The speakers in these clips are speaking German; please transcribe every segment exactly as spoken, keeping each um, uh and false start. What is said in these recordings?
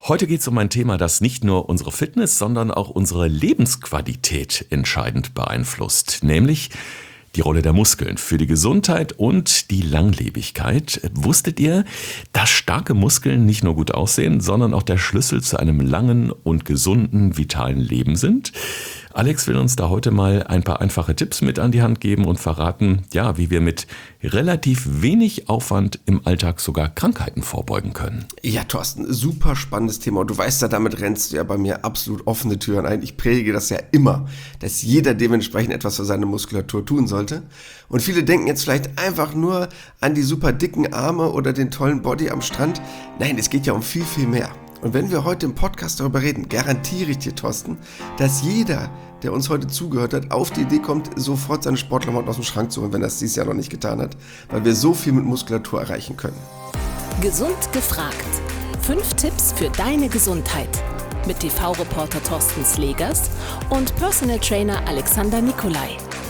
Heute geht es um ein Thema, das nicht nur unsere Fitness, sondern auch unsere Lebensqualität entscheidend beeinflusst, nämlich die Rolle der Muskeln für die Gesundheit und die Langlebigkeit. Wusstet ihr, dass starke Muskeln nicht nur gut aussehen, sondern auch der Schlüssel zu einem langen und gesunden, vitalen Leben sind? Alex will uns da heute mal ein paar einfache Tipps mit an die Hand geben und verraten, ja, wie wir mit relativ wenig Aufwand im Alltag sogar Krankheiten vorbeugen können. Ja, Thorsten, super spannendes Thema. Und du weißt ja, damit rennst du ja bei mir absolut offene Türen ein. Ich predige das ja immer, dass jeder dementsprechend etwas für seine Muskulatur tun sollte. Und viele denken jetzt vielleicht einfach nur an die super dicken Arme oder den tollen Body am Strand. Nein, es geht ja um viel, viel mehr. Und wenn wir heute im Podcast darüber reden, garantiere ich dir, Thorsten, dass jeder, der uns heute zugehört hat, auf die Idee kommt, sofort seine Sportklamotten aus dem Schrank zu holen, wenn er es dieses Jahr noch nicht getan hat, weil wir so viel mit Muskulatur erreichen können. Gesund gefragt. Fünf Tipps für deine Gesundheit. Mit T V-Reporter Thorsten Slegers und Personal Trainer Alexander Nikolai.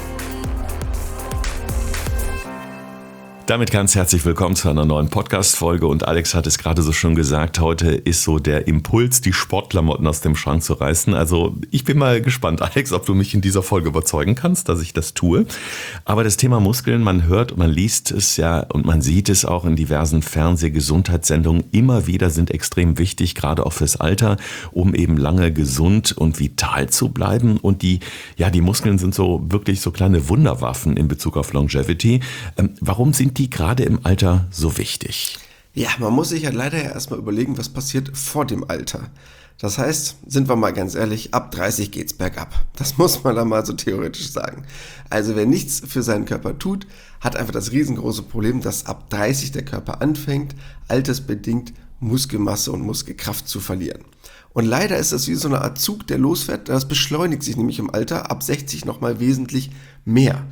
Damit ganz herzlich willkommen zu einer neuen Podcast-Folge und Alex hat es gerade so schon gesagt, heute ist so der Impuls, die Sportklamotten aus dem Schrank zu reißen. Also ich bin mal gespannt, Alex, ob du mich in dieser Folge überzeugen kannst, dass ich das tue. Aber das Thema Muskeln, man hört und man liest es ja und man sieht es auch in diversen Fernseh-Gesundheitssendungen immer wieder, sind extrem wichtig, gerade auch fürs Alter, um eben lange gesund und vital zu bleiben. Und die, ja, die Muskeln sind so wirklich so kleine Wunderwaffen in Bezug auf Longevity. Ähm, warum sind die gerade im Alter so wichtig? Ja, man muss sich ja leider ja erstmal überlegen, was passiert vor dem Alter. Das heißt, sind wir mal ganz ehrlich, ab dreißig geht's bergab. Das muss man da mal so theoretisch sagen. Also wer nichts für seinen Körper tut, hat einfach das riesengroße Problem, dass ab dreißig der Körper anfängt, altersbedingt Muskelmasse und Muskelkraft zu verlieren. Und leider ist das wie so eine Art Zug, der losfährt. Das beschleunigt sich nämlich im Alter ab sechzig nochmal wesentlich mehr.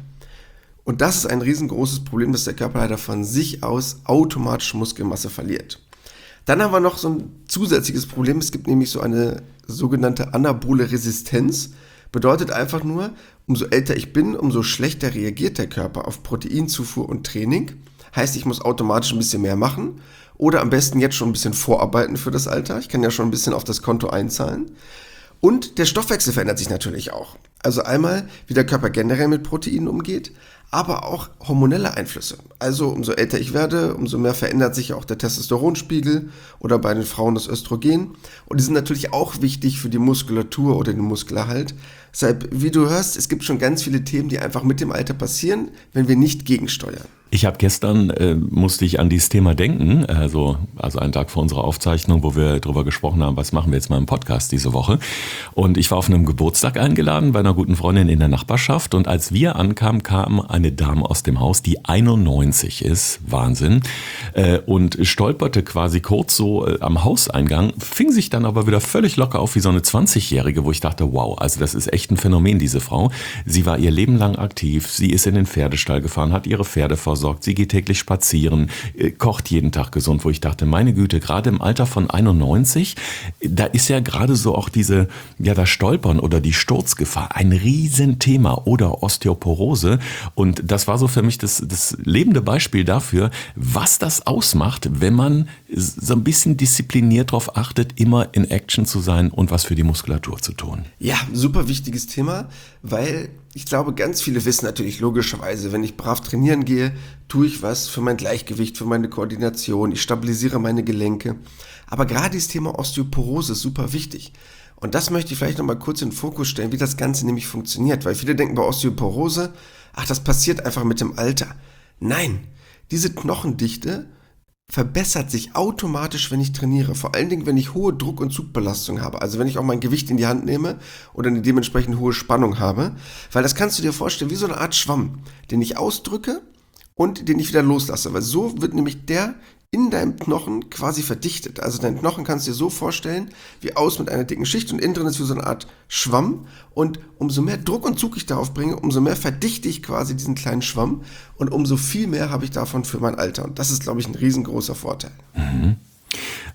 Und das ist ein riesengroßes Problem, dass der Körper leider von sich aus automatisch Muskelmasse verliert. Dann haben wir noch so ein zusätzliches Problem. Es gibt nämlich so eine sogenannte anabole Resistenz. Bedeutet einfach nur, umso älter ich bin, umso schlechter reagiert der Körper auf Proteinzufuhr und Training. Heißt, ich muss automatisch ein bisschen mehr machen oder am besten jetzt schon ein bisschen vorarbeiten für das Alter. Ich kann ja schon ein bisschen auf das Konto einzahlen. Und der Stoffwechsel verändert sich natürlich auch. Also einmal, wie der Körper generell mit Proteinen umgeht, aber auch hormonelle Einflüsse. Also umso älter ich werde, umso mehr verändert sich auch der Testosteronspiegel oder bei den Frauen das Östrogen. Und die sind natürlich auch wichtig für die Muskulatur oder den Muskelerhalt. Deshalb, wie du hörst, es gibt schon ganz viele Themen, die einfach mit dem Alter passieren, wenn wir nicht gegensteuern. Ich habe gestern, äh, musste ich an dieses Thema denken, also, also einen Tag vor unserer Aufzeichnung, wo wir darüber gesprochen haben, was machen wir jetzt mal im Podcast diese Woche. Und ich war auf einem Geburtstag eingeladen bei einer guten Freundin in der Nachbarschaft. Und als wir ankamen, kam eine Dame aus dem Haus, die einundneunzig ist, Wahnsinn, äh, und stolperte quasi kurz so äh, am Hauseingang, fing sich dann aber wieder völlig locker auf wie so eine zwanzigjährige, wo ich dachte, wow, also das ist echt ein Phänomen, diese Frau. Sie war ihr Leben lang aktiv, sie ist in den Pferdestall gefahren, hat ihre Pferde versorgt. Sie geht täglich spazieren, kocht jeden Tag gesund, wo ich dachte, meine Güte, gerade im Alter von einundneunzig, da ist ja gerade so auch diese, ja, das Stolpern oder die Sturzgefahr ein Riesenthema oder Osteoporose. Und das war so für mich das, das lebende Beispiel dafür, was das ausmacht, wenn man so ein bisschen diszipliniert darauf achtet, immer in Action zu sein und was für die Muskulatur zu tun. Ja, super wichtiges Thema, weil ich glaube, ganz viele wissen natürlich logischerweise, wenn ich brav trainieren gehe, tue ich was für mein Gleichgewicht, für meine Koordination, ich stabilisiere meine Gelenke. Aber gerade das Thema Osteoporose ist super wichtig. Und das möchte ich vielleicht nochmal kurz in den Fokus stellen, wie das Ganze nämlich funktioniert. Weil viele denken bei Osteoporose, ach, das passiert einfach mit dem Alter. Nein, diese Knochendichte verbessert sich automatisch, wenn ich trainiere. Vor allen Dingen, wenn ich hohe Druck- und Zugbelastung habe. Also wenn ich auch mein Gewicht in die Hand nehme oder eine dementsprechend hohe Spannung habe. Weil das kannst du dir vorstellen wie so eine Art Schwamm, den ich ausdrücke und den ich wieder loslasse. Weil so wird nämlich der in deinem Knochen quasi verdichtet. Also dein Knochen kannst du dir so vorstellen, wie aus mit einer dicken Schicht und innen drin ist wie so eine Art Schwamm. Und umso mehr Druck und Zug ich darauf bringe, umso mehr verdichte ich quasi diesen kleinen Schwamm und umso viel mehr habe ich davon für mein Alter. Und das ist, glaube ich, ein riesengroßer Vorteil. Mhm.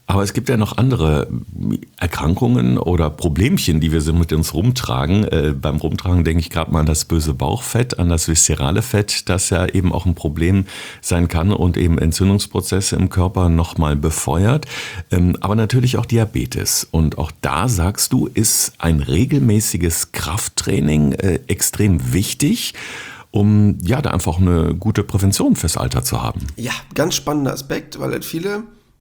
Aber es gibt ja noch andere Erkrankungen oder Problemchen, die wir so mit uns rumtragen. Äh, beim Rumtragen denke ich gerade mal an das böse Bauchfett, an das viszerale Fett, das ja eben auch ein Problem sein kann und eben Entzündungsprozesse im Körper nochmal befeuert. Ähm, aber natürlich auch Diabetes. Und auch da, sagst du, ist ein regelmäßiges Krafttraining äh, extrem wichtig, um ja da einfach eine gute Prävention fürs Alter zu haben. Ja, ganz spannender Aspekt, weil halt viele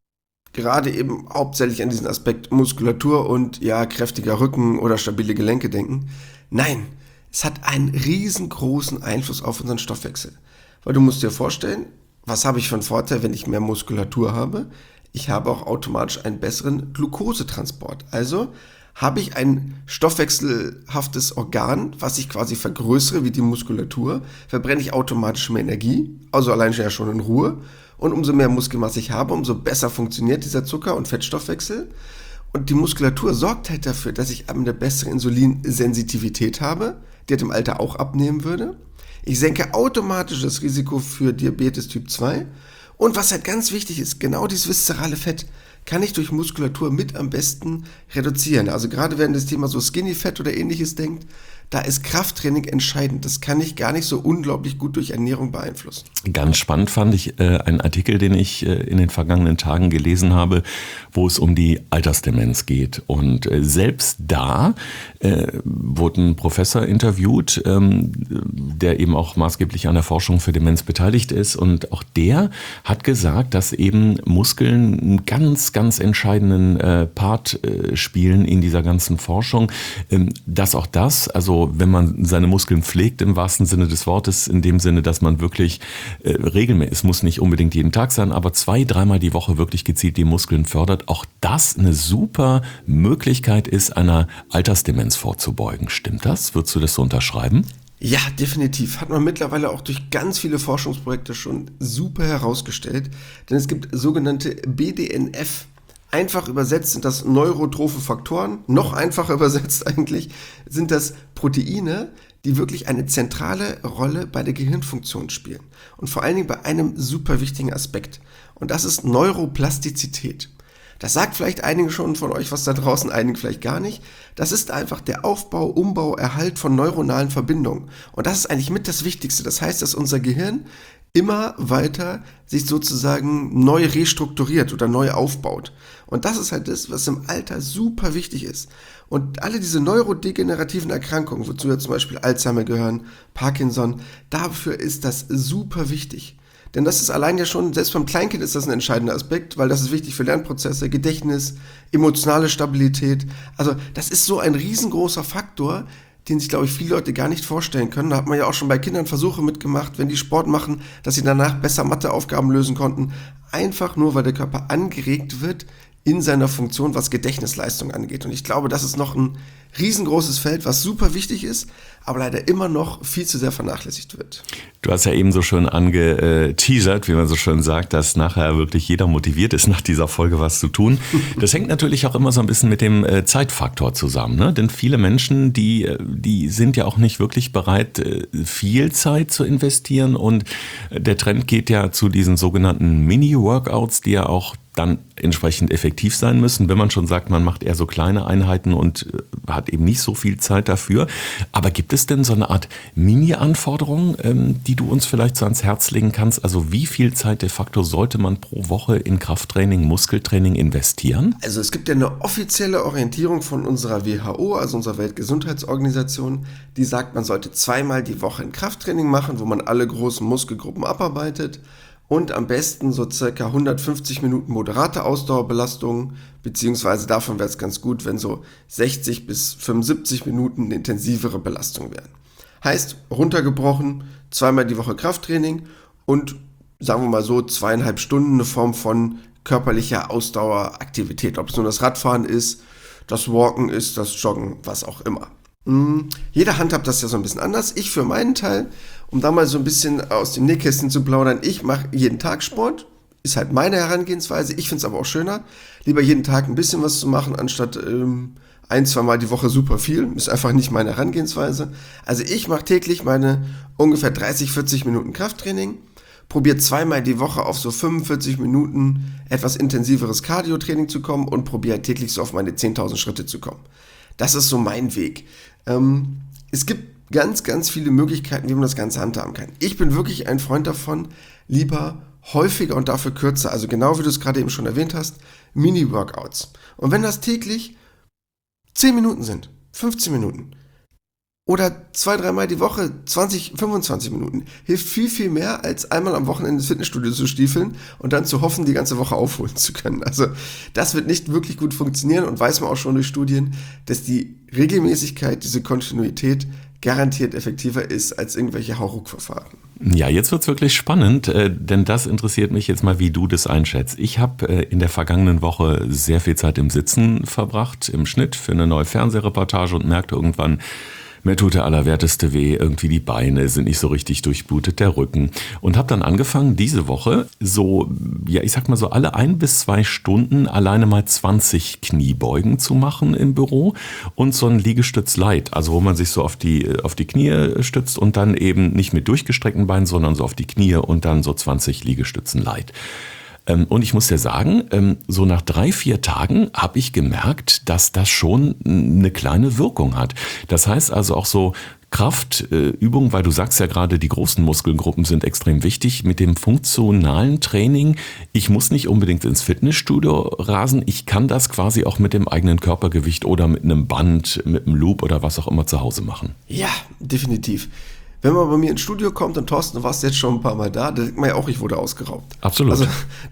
gerade eben hauptsächlich an diesen Aspekt Muskulatur und ja, kräftiger Rücken oder stabile Gelenke denken. Nein, es hat einen riesengroßen Einfluss auf unseren Stoffwechsel. Weil du musst dir vorstellen, was habe ich für einen Vorteil, wenn ich mehr Muskulatur habe? Ich habe auch automatisch einen besseren Glukosetransport. Also habe ich ein stoffwechselhaftes Organ, was ich quasi vergrößere wie die Muskulatur, verbrenne ich automatisch mehr Energie, also allein schon ja schon in Ruhe. Und umso mehr Muskelmasse ich habe, umso besser funktioniert dieser Zucker- und Fettstoffwechsel. Und die Muskulatur sorgt halt dafür, dass ich eine bessere Insulinsensitivität habe, die halt im Alter auch abnehmen würde. Ich senke automatisch das Risiko für Diabetes Typ zwei. Und was halt ganz wichtig ist, genau dieses viszerale Fett kann ich durch Muskulatur mit am besten reduzieren. Also gerade wenn das Thema so Skinny Fat oder ähnliches denkt, da ist Krafttraining entscheidend. Das kann ich gar nicht so unglaublich gut durch Ernährung beeinflussen. Ganz spannend fand ich äh, einen Artikel, den ich äh, in den vergangenen Tagen gelesen habe, wo es um die Altersdemenz geht. Und äh, selbst da äh, wurde ein Professor interviewt, ähm, der eben auch maßgeblich an der Forschung für Demenz beteiligt ist. Und auch der hat gesagt, dass eben Muskeln einen ganz, ganz entscheidenden äh, Part äh, spielen in dieser ganzen Forschung. Ähm, dass auch das, also wenn man seine Muskeln pflegt im wahrsten Sinne des Wortes, in dem Sinne, dass man wirklich äh, regelmäßig, es muss nicht unbedingt jeden Tag sein, aber zwei, dreimal die Woche wirklich gezielt die Muskeln fördert, auch das eine super Möglichkeit ist, einer Altersdemenz vorzubeugen. Stimmt das? Würdest du das so unterschreiben? Ja, definitiv. Hat man mittlerweile auch durch ganz viele Forschungsprojekte schon super herausgestellt, denn es gibt sogenannte B D N F. Einfach übersetzt sind das neurotrophe Faktoren, noch einfacher übersetzt eigentlich sind das Proteine, die wirklich eine zentrale Rolle bei der Gehirnfunktion spielen. Und vor allen Dingen bei einem super wichtigen Aspekt. Und das ist Neuroplastizität. Das sagt vielleicht einigen schon von euch was da draußen, einigen vielleicht gar nicht. Das ist einfach der Aufbau, Umbau, Erhalt von neuronalen Verbindungen. Und das ist eigentlich mit das Wichtigste. Das heißt, dass unser Gehirn immer weiter sich sozusagen neu restrukturiert oder neu aufbaut. Und das ist halt das, was im Alter super wichtig ist. Und alle diese neurodegenerativen Erkrankungen, wozu ja zum Beispiel Alzheimer gehören, Parkinson, dafür ist das super wichtig. Denn das ist allein ja schon, selbst beim Kleinkind ist das ein entscheidender Aspekt, weil das ist wichtig für Lernprozesse, Gedächtnis, emotionale Stabilität. Also das ist so ein riesengroßer Faktor, den sich, glaube ich, viele Leute gar nicht vorstellen können. Da hat man ja auch schon bei Kindern Versuche mitgemacht, wenn die Sport machen, dass sie danach besser Matheaufgaben lösen konnten. Einfach nur, weil der Körper angeregt wird in seiner Funktion, was Gedächtnisleistung angeht. Und ich glaube, das ist noch ein riesengroßes Feld, was super wichtig ist, aber leider immer noch viel zu sehr vernachlässigt wird. Du hast ja eben so schön angeteasert, wie man so schön sagt, dass nachher wirklich jeder motiviert ist, nach dieser Folge was zu tun. Das hängt natürlich auch immer so ein bisschen mit dem Zeitfaktor zusammen, ne? Denn viele Menschen, die, die sind ja auch nicht wirklich bereit, viel Zeit zu investieren. Und der Trend geht ja zu diesen sogenannten Mini-Workouts, die ja auch dann entsprechend effektiv sein müssen, wenn man schon sagt, man macht eher so kleine Einheiten und hat eben nicht so viel Zeit dafür. Aber gibt es denn so eine Art Mini-Anforderung, ähm, die du uns vielleicht so ans Herz legen kannst? Also wie viel Zeit de facto sollte man pro Woche in Krafttraining, Muskeltraining investieren? Also es gibt ja eine offizielle Orientierung von unserer W H O, also unserer Weltgesundheitsorganisation, die sagt, man sollte zweimal die Woche ein Krafttraining machen, wo man alle großen Muskelgruppen abarbeitet. Und am besten so circa hundertfünfzig Minuten moderate Ausdauerbelastung, beziehungsweise davon wäre es ganz gut, wenn so sechzig bis fünfundsiebzig Minuten eine intensivere Belastung wären. Heißt, runtergebrochen, zweimal die Woche Krafttraining und sagen wir mal so zweieinhalb Stunden eine Form von körperlicher Ausdaueraktivität. Ob es nur das Radfahren ist, das Walken ist, das Joggen, was auch immer. Mhm. Jeder handhabt das ja so ein bisschen anders. Ich für meinen Teil, um da mal so ein bisschen aus dem Nähkästchen zu plaudern, ich mache jeden Tag Sport. Ist halt meine Herangehensweise. Ich finde es aber auch schöner, lieber jeden Tag ein bisschen was zu machen, anstatt ähm, ein, zwei Mal die Woche super viel. Ist einfach nicht meine Herangehensweise. Also ich mache täglich meine ungefähr dreißig, vierzig Minuten Krafttraining. probiert zweimal die Woche auf so fünfundvierzig Minuten etwas intensiveres Cardio-Training zu kommen und probiert täglich so auf meine zehntausend Schritte zu kommen. Das ist so mein Weg. Ähm, es gibt ganz, ganz viele Möglichkeiten, wie man das Ganze handhaben kann. Ich bin wirklich ein Freund davon, lieber häufiger und dafür kürzer, also genau wie du es gerade eben schon erwähnt hast, Mini-Workouts. Und wenn das täglich zehn Minuten sind, fünfzehn Minuten oder zwei, dreimal die Woche zwanzig, fünfundzwanzig Minuten, hilft viel, viel mehr, als einmal am Wochenende ins Fitnessstudio zu stiefeln und dann zu hoffen, die ganze Woche aufholen zu können. Also das wird nicht wirklich gut funktionieren und weiß man auch schon durch Studien, dass die Regelmäßigkeit, diese Kontinuität garantiert effektiver ist als irgendwelche Hauruck-Verfahren. Ja, jetzt wird's wirklich spannend, äh, denn das interessiert mich jetzt mal, wie du das einschätzt. Ich habe äh, in der vergangenen Woche sehr viel Zeit im Sitzen verbracht, im Schnitt für eine neue Fernsehreportage und merkte irgendwann, mir tut der Allerwerteste weh, irgendwie die Beine sind nicht so richtig durchblutet, der Rücken. Und habe dann angefangen, diese Woche so, ja ich sag mal so alle ein bis zwei Stunden alleine mal zwanzig Kniebeugen zu machen im Büro und so ein Liegestütz Light, also wo man sich so auf die, auf die Knie stützt und dann eben nicht mit durchgestreckten Beinen, sondern so auf die Knie und dann so zwanzig Liegestützen Light. Und ich muss dir sagen, so nach drei, vier Tagen habe ich gemerkt, dass das schon eine kleine Wirkung hat. Das heißt also auch so Kraftübungen, weil du sagst ja gerade, die großen Muskelgruppen sind extrem wichtig. Mit dem funktionalen Training, ich muss nicht unbedingt ins Fitnessstudio rasen, ich kann das quasi auch mit dem eigenen Körpergewicht oder mit einem Band, mit einem Loop oder was auch immer zu Hause machen. Ja, definitiv. Wenn man bei mir ins Studio kommt, und Thorsten, du warst jetzt schon ein paar Mal da, da denkt man ja auch, ich wurde ausgeraubt. Absolut. Also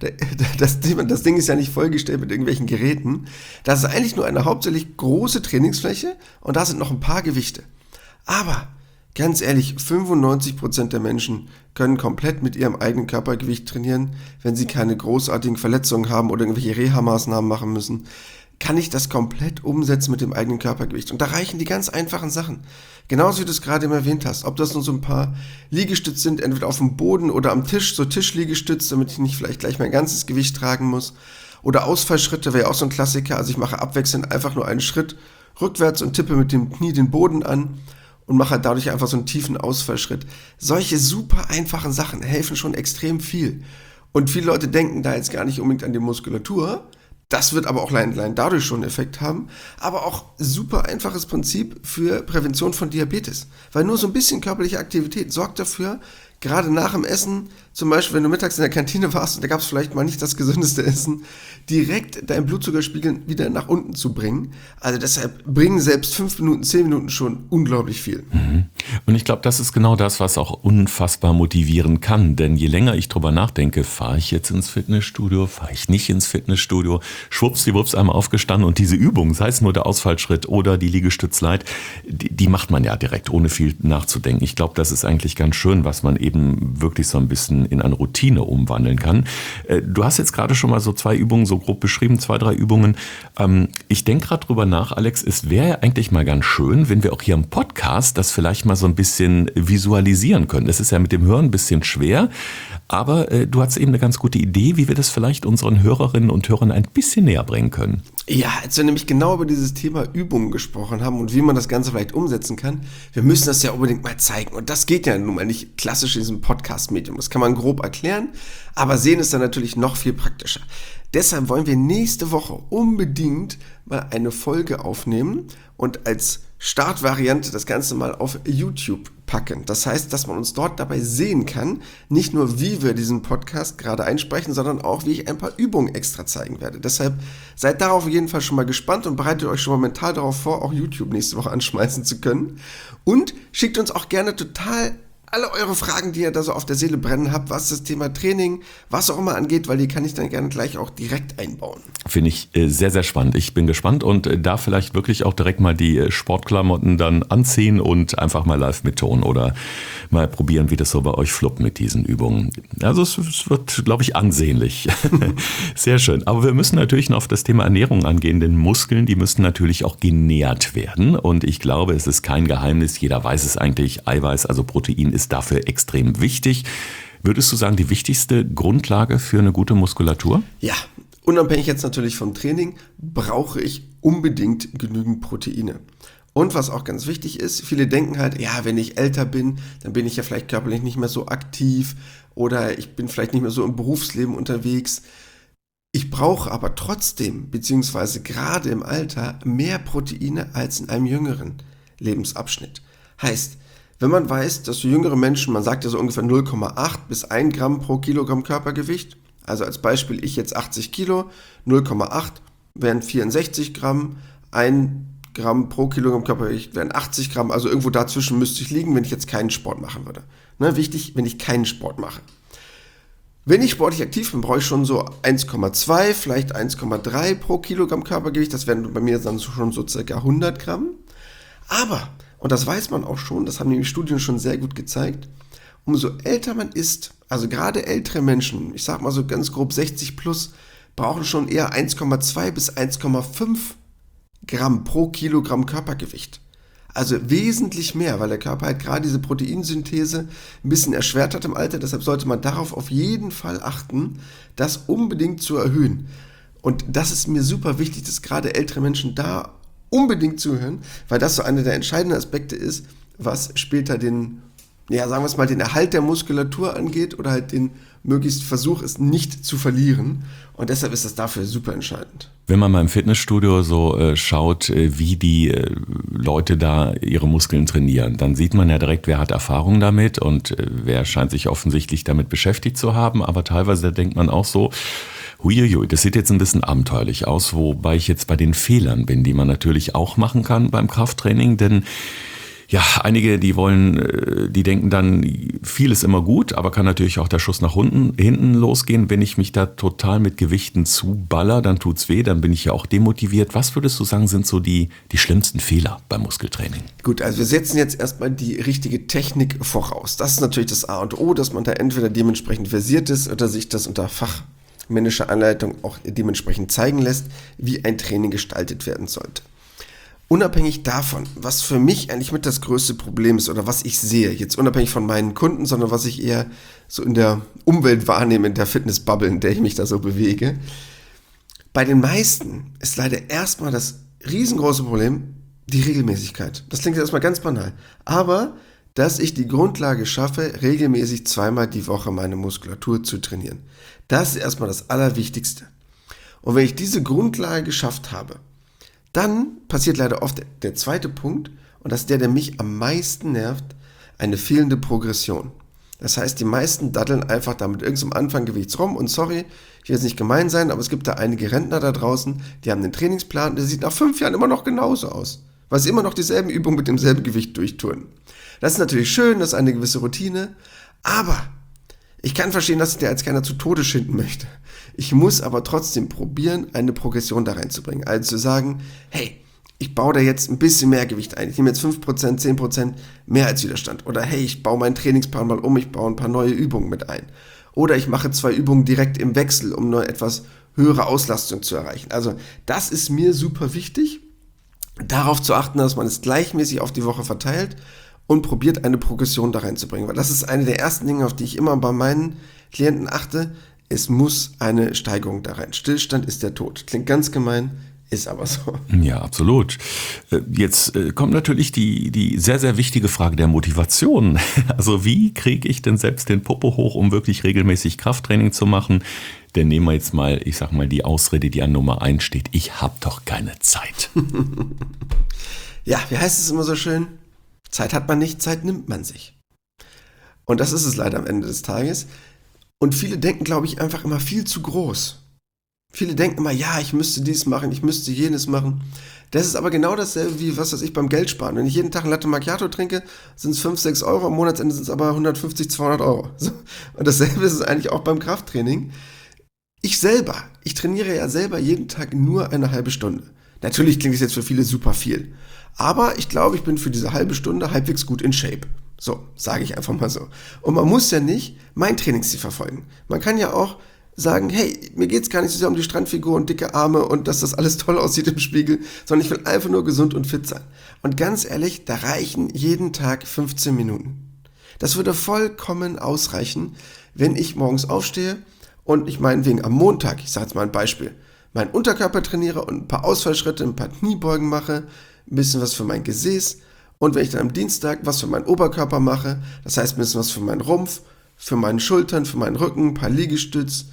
das, das Ding ist ja nicht vollgestellt mit irgendwelchen Geräten. Das ist eigentlich nur eine hauptsächlich große Trainingsfläche und da sind noch ein paar Gewichte. Aber ganz ehrlich, fünfundneunzig Prozent der Menschen können komplett mit ihrem eigenen Körpergewicht trainieren, wenn sie keine großartigen Verletzungen haben oder irgendwelche Reha-Maßnahmen machen müssen. Kann ich das komplett umsetzen mit dem eigenen Körpergewicht. Und da reichen die ganz einfachen Sachen. Genauso wie du es gerade eben erwähnt hast. Ob das nur so ein paar Liegestütze sind, entweder auf dem Boden oder am Tisch, so Tischliegestütze, damit ich nicht vielleicht gleich mein ganzes Gewicht tragen muss. Oder Ausfallschritte wäre auch so ein Klassiker. Also ich mache abwechselnd einfach nur einen Schritt rückwärts und tippe mit dem Knie den Boden an und mache dadurch einfach so einen tiefen Ausfallschritt. Solche super einfachen Sachen helfen schon extrem viel. Und viele Leute denken da jetzt gar nicht unbedingt an die Muskulatur. Das wird aber auch allein dadurch schon einen Effekt haben, aber auch super einfaches Prinzip für Prävention von Diabetes. Weil nur so ein bisschen körperliche Aktivität sorgt dafür, gerade nach dem Essen, zum Beispiel wenn du mittags in der Kantine warst und da gab es vielleicht mal nicht das gesündeste Essen, direkt deinen Blutzuckerspiegel wieder nach unten zu bringen. Also deshalb bringen selbst fünf Minuten, zehn Minuten schon unglaublich viel. Und ich glaube, das ist genau das, was auch unfassbar motivieren kann. Denn je länger ich drüber nachdenke, fahre ich jetzt ins Fitnessstudio, fahre ich nicht ins Fitnessstudio, schwuppsdiwupps einmal aufgestanden und diese Übung, sei es nur der Ausfallschritt oder die Liegestützleit, die, die macht man ja direkt, ohne viel nachzudenken. Ich glaube, das ist eigentlich ganz schön, was man eben wirklich so ein bisschen in eine Routine umwandeln kann. Du hast jetzt gerade schon mal so zwei Übungen so grob beschrieben, zwei, drei Übungen. Ich denke gerade drüber nach, Alex, es wäre ja eigentlich mal ganz schön, wenn wir auch hier im Podcast das vielleicht mal so ein bisschen visualisieren können. Das ist ja mit dem Hören ein bisschen schwer, aber du hast eben eine ganz gute Idee, wie wir das vielleicht unseren Hörerinnen und Hörern ein bisschen näher bringen können. Ja, als wir nämlich genau über dieses Thema Übungen gesprochen haben und wie man das Ganze vielleicht umsetzen kann, wir müssen das ja unbedingt mal zeigen. Und das geht ja nun mal nicht klassisch in diesem Podcast-Medium. Das kann man grob erklären, aber sehen ist dann natürlich noch viel praktischer. Deshalb wollen wir nächste Woche unbedingt mal eine Folge aufnehmen und als Startvariante das Ganze mal auf YouTube packen. Das heißt, dass man uns dort dabei sehen kann, nicht nur wie wir diesen Podcast gerade einsprechen, sondern auch wie ich ein paar Übungen extra zeigen werde. Deshalb seid darauf auf jeden Fall schon mal gespannt und bereitet euch schon mal mental darauf vor, auch YouTube nächste Woche anschmeißen zu können. Und schickt uns auch gerne total alle eure Fragen, die ihr da so auf der Seele brennen habt, was das Thema Training, was auch immer angeht, weil die kann ich dann gerne gleich auch direkt einbauen. Finde ich äh, sehr, sehr spannend. Ich bin gespannt und äh, da vielleicht wirklich auch direkt mal die äh, Sportklamotten dann anziehen und einfach mal live mit Ton oder mal probieren, wie das so bei euch fluppt mit diesen Übungen. Also es, es wird, glaube ich, ansehnlich. Sehr schön. Aber wir müssen natürlich noch auf das Thema Ernährung angehen, denn Muskeln, die müssen natürlich auch genährt werden. Und ich glaube, es ist kein Geheimnis, jeder weiß es eigentlich, Eiweiß, also Protein ist dafür extrem wichtig. Würdest du sagen, die wichtigste Grundlage für eine gute Muskulatur? Ja, unabhängig jetzt natürlich vom Training, brauche ich unbedingt genügend Proteine. Und was auch ganz wichtig ist, viele denken halt, ja, wenn ich älter bin, dann bin ich ja vielleicht körperlich nicht mehr so aktiv oder ich bin vielleicht nicht mehr so im Berufsleben unterwegs. Ich brauche aber trotzdem, beziehungsweise gerade im Alter, mehr Proteine als in einem jüngeren Lebensabschnitt. Heißt, wenn man weiß, dass für jüngere Menschen, man sagt ja so ungefähr null Komma acht bis ein Gramm pro Kilogramm Körpergewicht, also als Beispiel ich jetzt achtzig Kilo, null Komma acht wären vierundsechzig Gramm, ein Gramm pro Kilogramm Körpergewicht wären achtzig Gramm, also irgendwo dazwischen müsste ich liegen, wenn ich jetzt keinen Sport machen würde. Ne, wichtig, wenn ich keinen Sport mache. Wenn ich sportlich aktiv bin, brauche ich schon so eins Komma zwei, vielleicht eins Komma drei pro Kilogramm Körpergewicht, das wären bei mir dann schon so circa hundert Gramm. Aber, und das weiß man auch schon, das haben die Studien schon sehr gut gezeigt, umso älter man ist, also gerade ältere Menschen, ich sag mal so ganz grob sechzig plus, brauchen schon eher eins Komma zwei bis eins Komma fünf Gramm pro Kilogramm Körpergewicht. Also wesentlich mehr, weil der Körper halt gerade diese Proteinsynthese ein bisschen erschwert hat im Alter. Deshalb sollte man darauf auf jeden Fall achten, das unbedingt zu erhöhen. Und das ist mir super wichtig, dass gerade ältere Menschen da unbedingt zuhören, weil das so einer der entscheidenden Aspekte ist, was später den, ja sagen wir es mal, den Erhalt der Muskulatur angeht oder halt den möglichst Versuch, es nicht zu verlieren. Und deshalb ist das dafür super entscheidend. Wenn man mal im Fitnessstudio so äh, schaut, äh, wie die äh, Leute da ihre Muskeln trainieren, dann sieht man ja direkt, wer hat Erfahrung damit und äh, wer scheint sich offensichtlich damit beschäftigt zu haben. Aber teilweise denkt man auch so, huiuiui, das sieht jetzt ein bisschen abenteuerlich aus, wobei ich jetzt bei den Fehlern bin, die man natürlich auch machen kann beim Krafttraining, denn ja, einige, die wollen, die denken dann, viel ist immer gut, aber kann natürlich auch der Schuss nach unten, hinten losgehen. Wenn ich mich da total mit Gewichten zuballer, dann tut's weh, dann bin ich ja auch demotiviert. Was würdest du sagen, sind so die, die schlimmsten Fehler beim Muskeltraining? Gut, also wir setzen jetzt erstmal die richtige Technik voraus. Das ist natürlich das A und O, dass man da entweder dementsprechend versiert ist oder sich das unter fachmännischer Anleitung auch dementsprechend zeigen lässt, wie ein Training gestaltet werden sollte. Unabhängig davon, was für mich eigentlich mit das größte Problem ist oder was ich sehe, jetzt unabhängig von meinen Kunden, sondern was ich eher so in der Umwelt wahrnehme, in der Fitnessbubble, in der ich mich da so bewege. Bei den meisten ist leider erstmal das riesengroße Problem die Regelmäßigkeit. Das klingt jetzt erstmal ganz banal, aber dass ich die Grundlage schaffe, regelmäßig zweimal die Woche meine Muskulatur zu trainieren. Das ist erstmal das Allerwichtigste. Und wenn ich diese Grundlage geschafft habe, dann passiert leider oft der zweite Punkt, und das ist der, der mich am meisten nervt, eine fehlende Progression. Das heißt, die meisten daddeln einfach da mit irgendeinem Anfanggewichts rum und sorry, ich will jetzt nicht gemein sein, aber es gibt da einige Rentner da draußen, die haben einen Trainingsplan, der sieht nach fünf Jahren immer noch genauso aus, weil sie immer noch dieselben Übungen mit demselben Gewicht durchtun. Das ist natürlich schön, das ist eine gewisse Routine, aber ich kann verstehen, dass der als keiner zu Tode schinden möchte. Ich muss aber trotzdem probieren, eine Progression da reinzubringen. Also zu sagen, hey, ich baue da jetzt ein bisschen mehr Gewicht ein. Ich nehme jetzt fünf Prozent, zehn Prozent mehr als Widerstand. Oder hey, ich baue meinen Trainingsplan mal um, ich baue ein paar neue Übungen mit ein. Oder ich mache zwei Übungen direkt im Wechsel, um eine etwas höhere Auslastung zu erreichen. Also das ist mir super wichtig, darauf zu achten, dass man es gleichmäßig auf die Woche verteilt und probiert, eine Progression da reinzubringen. Weil das ist eine der ersten Dinge, auf die ich immer bei meinen Klienten achte. Es muss eine Steigerung da rein. Stillstand ist der Tod. Klingt ganz gemein, ist aber so. Ja, absolut. Jetzt kommt natürlich die, die sehr, sehr wichtige Frage der Motivation. Also wie kriege ich denn selbst den Popo hoch, um wirklich regelmäßig Krafttraining zu machen? Denn nehmen wir jetzt mal, ich sag mal, die Ausrede, die an Nummer eins steht. Ich habe doch keine Zeit. Ja, wie heißt es immer so schön? Zeit hat man nicht, Zeit nimmt man sich. Und das ist es leider am Ende des Tages. Und viele denken, glaube ich, einfach immer viel zu groß. Viele denken immer, ja, ich müsste dies machen, ich müsste jenes machen. Das ist aber genau dasselbe wie, was weiß ich, beim Geld sparen. Wenn ich jeden Tag ein Latte Macchiato trinke, sind es fünf, sechs Euro, am Monatsende sind es aber hundertfünfzig, zweihundert Euro. So. Und dasselbe ist es eigentlich auch beim Krafttraining. Ich selber, ich trainiere ja selber jeden Tag nur eine halbe Stunde. Natürlich klingt es jetzt für viele super viel. Aber ich glaube, ich bin für diese halbe Stunde halbwegs gut in Shape. So, sage ich einfach mal so. Und man muss ja nicht mein Trainingsziel verfolgen. Man kann ja auch sagen, hey, mir geht's gar nicht so sehr um die Strandfigur und dicke Arme und dass das alles toll aussieht im Spiegel, sondern ich will einfach nur gesund und fit sein. Und ganz ehrlich, da reichen jeden Tag fünfzehn Minuten. Das würde vollkommen ausreichen, wenn ich morgens aufstehe und ich meinetwegen am Montag, ich sage jetzt mal ein Beispiel, meinen Unterkörper trainiere und ein paar Ausfallschritte, ein paar Kniebeugen mache, ein bisschen was für mein Gesäß und wenn ich dann am Dienstag was für meinen Oberkörper mache, das heißt ein bisschen was für meinen Rumpf, für meine Schultern, für meinen Rücken, ein paar Liegestütz.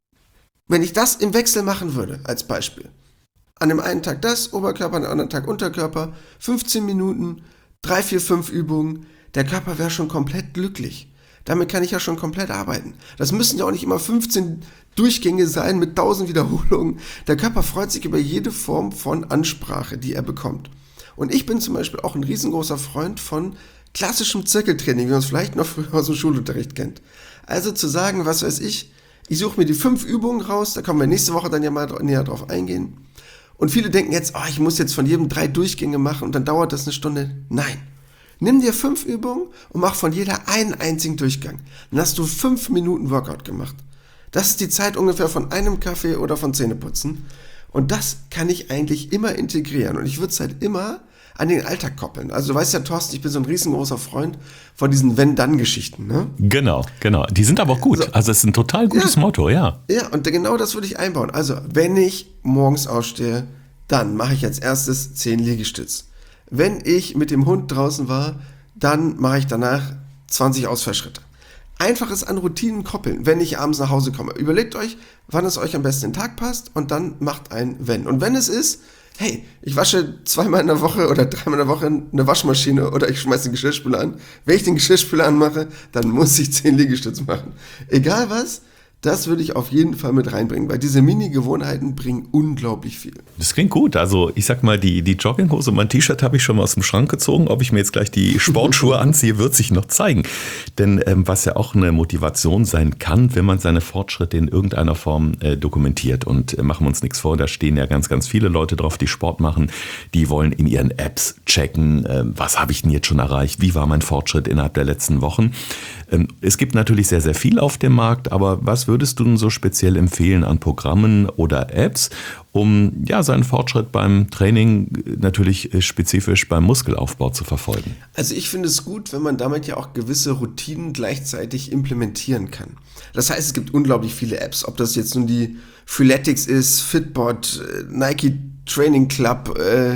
Wenn ich das im Wechsel machen würde, als Beispiel, an dem einen Tag das, Oberkörper, an dem anderen Tag Unterkörper, fünfzehn Minuten, drei, vier, fünf Übungen, der Körper wäre schon komplett glücklich. Damit kann ich ja schon komplett arbeiten. Das müssen ja auch nicht immer fünfzehn Durchgänge sein mit tausend Wiederholungen. Der Körper freut sich über jede Form von Ansprache, die er bekommt. Und ich bin zum Beispiel auch ein riesengroßer Freund von klassischem Zirkeltraining, wie man es vielleicht noch früher aus dem Schulunterricht kennt. Also zu sagen, was weiß ich, ich suche mir die fünf Übungen raus, da können wir nächste Woche dann ja mal näher drauf eingehen. Und viele denken jetzt, oh, ich muss jetzt von jedem drei Durchgänge machen und dann dauert das eine Stunde. Nein. Nimm dir fünf Übungen und mach von jeder einen einzigen Durchgang. Dann hast du fünf Minuten Workout gemacht. Das ist die Zeit ungefähr von einem Kaffee oder von Zähneputzen. Und das kann ich eigentlich immer integrieren. Und ich würde es halt immer an den Alltag koppeln. Also du weißt ja, Thorsten, ich bin so ein riesengroßer Freund von diesen Wenn-Dann-Geschichten. Ne? Genau, genau. Die sind aber auch gut. Also, also es ist ein total gutes ja, Motto, ja. Ja, und genau das würde ich einbauen. Also wenn ich morgens aufstehe, dann mache ich als erstes zehn Liegestütz. Wenn ich mit dem Hund draußen war, dann mache ich danach zwanzig Ausfallschritte. Einfaches an Routinen koppeln, wenn ich abends nach Hause komme. Überlegt euch, wann es euch am besten in den Tag passt und dann macht ein Wenn. Und wenn es ist, hey, ich wasche zweimal in der Woche oder dreimal in der Woche eine Waschmaschine oder ich schmeiße den Geschirrspüler an. Wenn ich den Geschirrspüler anmache, dann muss ich zehn Liegestütze machen. Egal was, das würde ich auf jeden Fall mit reinbringen, weil diese Mini-Gewohnheiten bringen unglaublich viel. Das klingt gut. Also ich sag mal, die, die Jogginghose und mein T-Shirt habe ich schon mal aus dem Schrank gezogen. Ob ich mir jetzt gleich die Sportschuhe anziehe, wird sich noch zeigen. Denn ähm, was ja auch eine Motivation sein kann, wenn man seine Fortschritte in irgendeiner Form äh, dokumentiert. Und äh, machen wir uns nichts vor, da stehen ja ganz, ganz viele Leute drauf, die Sport machen. Die wollen in ihren Apps checken, äh, was habe ich denn jetzt schon erreicht, wie war mein Fortschritt innerhalb der letzten Wochen. Ähm, es gibt natürlich sehr, sehr viel auf dem Markt, aber was würdest du denn so speziell empfehlen an Programmen oder Apps, um ja seinen Fortschritt beim Training natürlich spezifisch beim Muskelaufbau zu verfolgen? Also ich finde es gut, wenn man damit ja auch gewisse Routinen gleichzeitig implementieren kann. Das heißt, es gibt unglaublich viele Apps, ob das jetzt nun die Freeletics ist, Fitbot, Nike Training Club,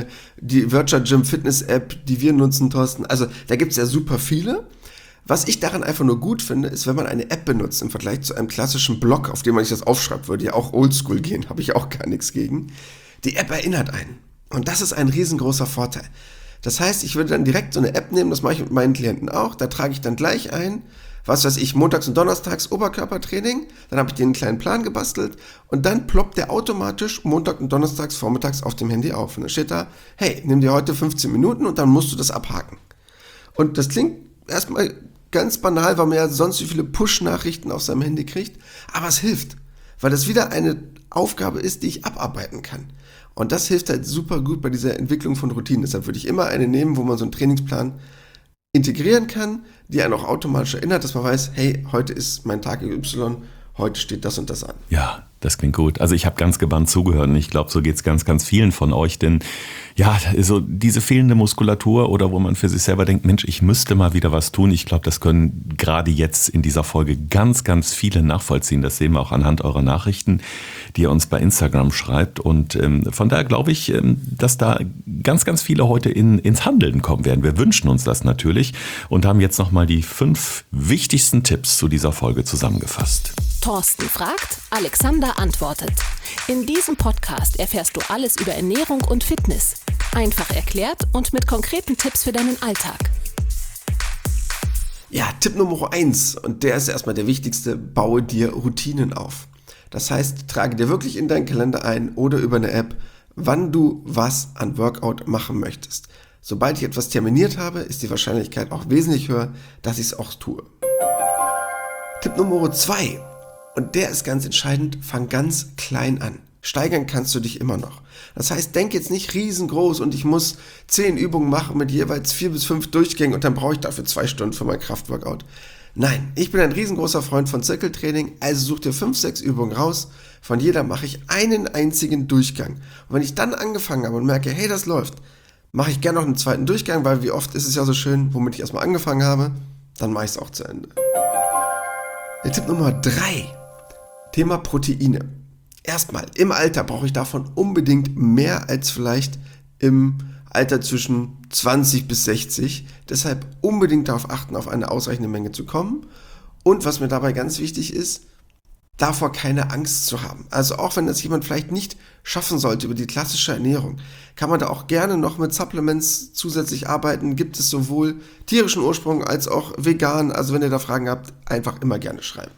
die Virtual Gym Fitness App, die wir nutzen, Thorsten. Also da gibt es ja super viele. Was ich daran einfach nur gut finde, ist, wenn man eine App benutzt im Vergleich zu einem klassischen Blog, auf dem man sich das aufschreibt, würde ja auch oldschool gehen, habe ich auch gar nichts gegen. Die App erinnert einen. Und das ist ein riesengroßer Vorteil. Das heißt, ich würde dann direkt so eine App nehmen, das mache ich mit meinen Klienten auch, da trage ich dann gleich ein, was weiß ich, montags und donnerstags Oberkörpertraining, dann habe ich den einen kleinen Plan gebastelt und dann ploppt der automatisch Montag und donnerstags vormittags auf dem Handy auf. Und dann steht da, hey, nimm dir heute fünfzehn Minuten und dann musst du das abhaken. Und das klingt erstmal ganz banal, weil man ja sonst wie viele Push-Nachrichten auf seinem Handy kriegt. Aber es hilft, weil das wieder eine Aufgabe ist, die ich abarbeiten kann. Und das hilft halt super gut bei dieser Entwicklung von Routinen. Deshalb würde ich immer eine nehmen, wo man so einen Trainingsplan integrieren kann, die einen auch automatisch erinnert, dass man weiß, hey, heute ist mein Tag Y, heute steht das und das an. Ja, das klingt gut. Also ich habe ganz gebannt zugehört und ich glaube, so geht es ganz, ganz vielen von euch, denn ja, so diese fehlende Muskulatur oder wo man für sich selber denkt, Mensch, ich müsste mal wieder was tun. Ich glaube, das können gerade jetzt in dieser Folge ganz, ganz viele nachvollziehen. Das sehen wir auch anhand eurer Nachrichten, die ihr uns bei Instagram schreibt. Und ähm, von daher glaube ich, ähm, dass da ganz, ganz viele heute in, ins Handeln kommen werden. Wir wünschen uns das natürlich und haben jetzt nochmal die fünf wichtigsten Tipps zu dieser Folge zusammengefasst. Thorsten fragt, Alexander antwortet. In diesem Podcast erfährst du alles über Ernährung und Fitness. Einfach erklärt und mit konkreten Tipps für deinen Alltag. Ja, Tipp Nummer eins, und der ist erstmal der wichtigste, baue dir Routinen auf. Das heißt, trage dir wirklich in deinen Kalender ein oder über eine App, wann du was an Workout machen möchtest. Sobald ich etwas terminiert habe, ist die Wahrscheinlichkeit auch wesentlich höher, dass ich es auch tue. Tipp Nummer zwei. Und der ist ganz entscheidend, fang ganz klein an. Steigern kannst du dich immer noch. Das heißt, denk jetzt nicht riesengroß und ich muss zehn Übungen machen mit jeweils vier bis fünf Durchgängen und dann brauche ich dafür zwei Stunden für mein Kraftworkout. Nein, ich bin ein riesengroßer Freund von Zirkeltraining, also such dir fünf, sechs Übungen raus. Von jeder mache ich einen einzigen Durchgang. Und wenn ich dann angefangen habe und merke, hey, das läuft, mache ich gerne noch einen zweiten Durchgang, weil wie oft ist es ja so schön, womit ich erstmal angefangen habe, dann mache ich es auch zu Ende. Der Tipp Nummer drei. Thema Proteine. Erstmal, im Alter brauche ich davon unbedingt mehr als vielleicht im Alter zwischen zwanzig bis sechzig. Deshalb unbedingt darauf achten, auf eine ausreichende Menge zu kommen. Und was mir dabei ganz wichtig ist, davor keine Angst zu haben. Also auch wenn das jemand vielleicht nicht schaffen sollte über die klassische Ernährung, kann man da auch gerne noch mit Supplements zusätzlich arbeiten. Gibt es sowohl tierischen Ursprung als auch vegan. Also wenn ihr da Fragen habt, einfach immer gerne schreiben.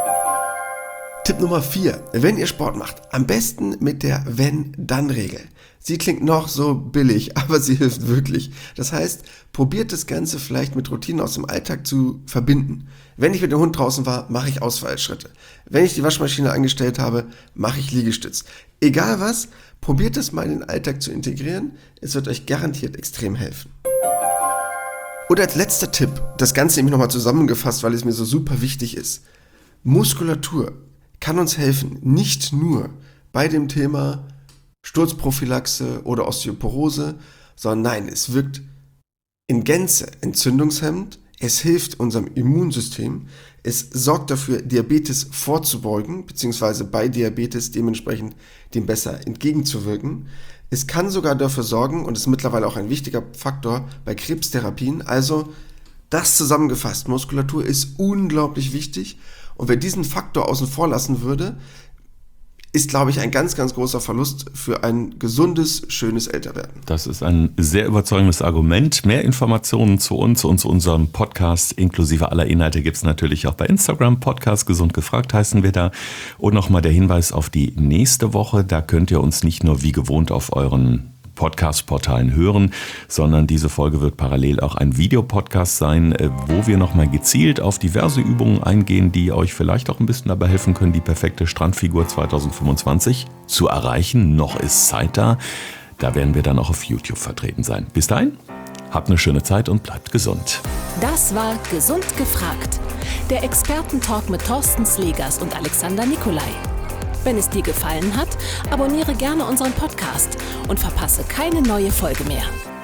Tipp Nummer vier. Wenn ihr Sport macht, am besten mit der Wenn-Dann-Regel. Sie klingt noch so billig, aber sie hilft wirklich. Das heißt, probiert das Ganze vielleicht mit Routinen aus dem Alltag zu verbinden. Wenn ich mit dem Hund draußen war, mache ich Ausfallschritte. Wenn ich die Waschmaschine angestellt habe, mache ich Liegestütz. Egal was, probiert es mal in den Alltag zu integrieren. Es wird euch garantiert extrem helfen. Und als letzter Tipp, das Ganze nämlich nochmal zusammengefasst, weil es mir so super wichtig ist. Muskulatur kann uns helfen, nicht nur bei dem Thema Sturzprophylaxe oder Osteoporose, sondern nein, es wirkt in Gänze entzündungshemmend, es hilft unserem Immunsystem, es sorgt dafür, Diabetes vorzubeugen, beziehungsweise bei Diabetes dementsprechend dem besser entgegenzuwirken. Es kann sogar dafür sorgen, und ist mittlerweile auch ein wichtiger Faktor bei Krebstherapien, also das zusammengefasst, Muskulatur ist unglaublich wichtig und wer diesen Faktor außen vor lassen würde, ist, glaube ich, ein ganz, ganz großer Verlust für ein gesundes, schönes Älterwerden. Das ist ein sehr überzeugendes Argument. Mehr Informationen zu uns und zu unserem Podcast inklusive aller Inhalte gibt es natürlich auch bei Instagram. Podcast Gesund gefragt heißen wir da. Und nochmal der Hinweis auf die nächste Woche. Da könnt ihr uns nicht nur wie gewohnt auf euren Podcast-Portalen hören, sondern diese Folge wird parallel auch ein Videopodcast sein, wo wir nochmal gezielt auf diverse Übungen eingehen, die euch vielleicht auch ein bisschen dabei helfen können, die perfekte Strandfigur zwanzig fünfundzwanzig zu erreichen. Noch ist Zeit da. Da werden wir dann auch auf YouTube vertreten sein. Bis dahin, habt eine schöne Zeit und bleibt gesund. Das war Gesund gefragt, der Expertentalk mit Thorsten Slegers und Alexander Nikolai. Wenn es dir gefallen hat, abonniere gerne unseren Podcast und verpasse keine neue Folge mehr.